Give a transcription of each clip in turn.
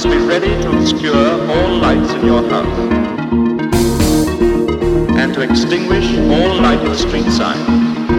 must be ready to obscure all lights in your house and to extinguish all lighted street signs.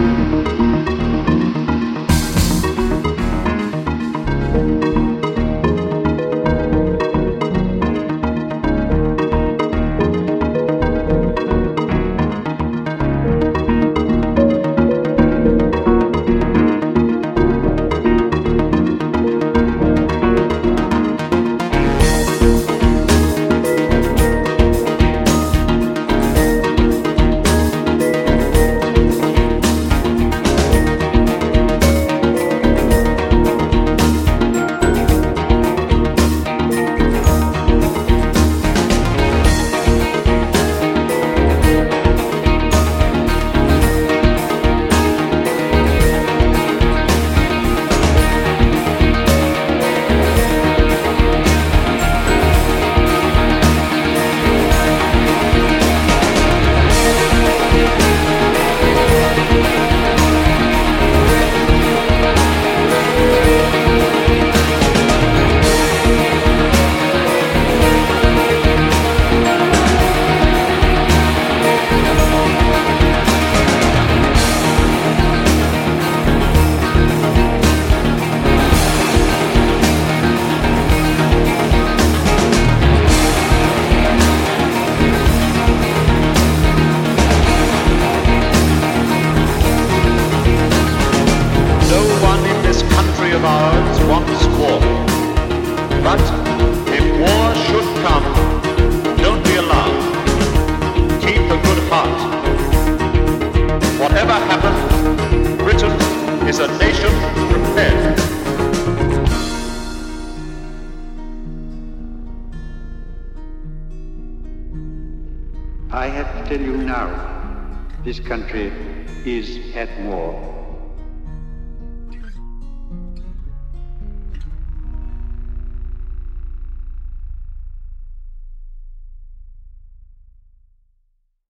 Of ours wants war. But if war should come, don't be alarmed. Keep a good heart. Whatever happens, Britain is a nation prepared. I have to tell you now, this country is at war.